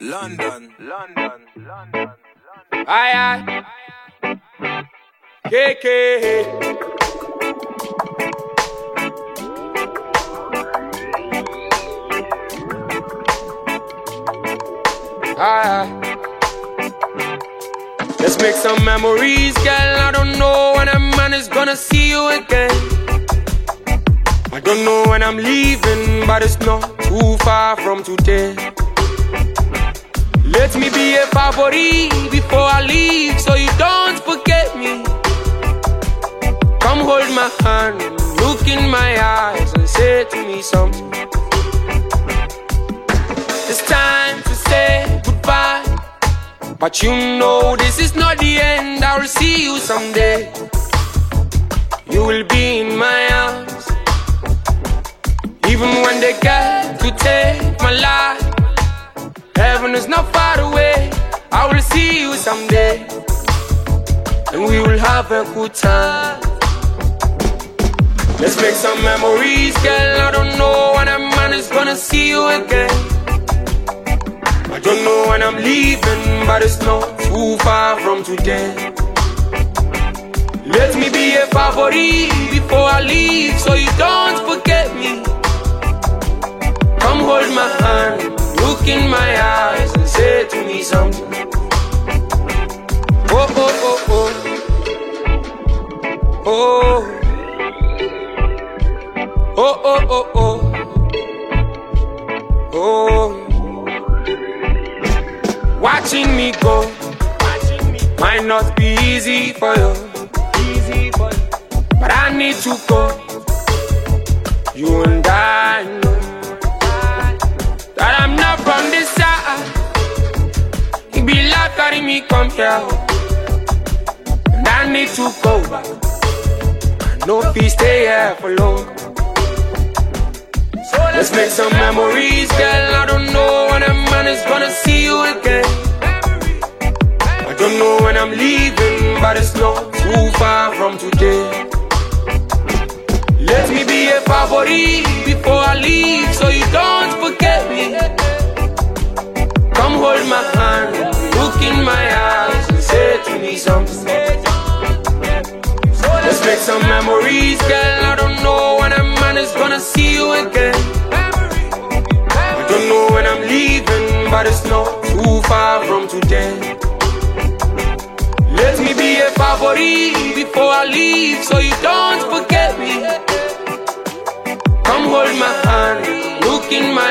London. Aye. KK. Aye. Let's make some memories, girl. I don't know when a man is gonna see you again. I don't know when I'm leaving, but it's not too far from today. Let me be a favorite before I leave, so you don't forget me. Come hold my hand, look in my eyes and say to me something. It's time to say goodbye, but you know this is not the end. I will see you someday. You will be in my arms, even when they get to take my life. Heaven is not far away. I will see you someday, and we will have a good time. Let's make some memories, girl. I don't know when a man is gonna see you again. I don't know when I'm leaving, but it's not too far from today. Let me be a favorite before I leave, so you don't forget me. Come hold my hand, look in my eyes and say to me something. Oh, oh, oh, oh. Oh. Oh, oh, oh, oh. Oh. Watching me go might not be easy for you, but I need to go. You and I know that I'm not from this side. It be like carry me come here, and I need to go back. I know if we stay here for long. So let's make some memories, girl. I don't know when a man is gonna see you again. I don't know when I'm leaving, but it's not too far from today. Let me be a favorite before I leave, so you don't forget me. Come hold my hand, look in my eyes and say to me something. Let's make some memories, girl. I don't know when a man is gonna see you again. I don't know when I'm leaving, but it's not too far from today. Let me be a favorite before I leave, so you don't forget me. Come hold my hand, look in my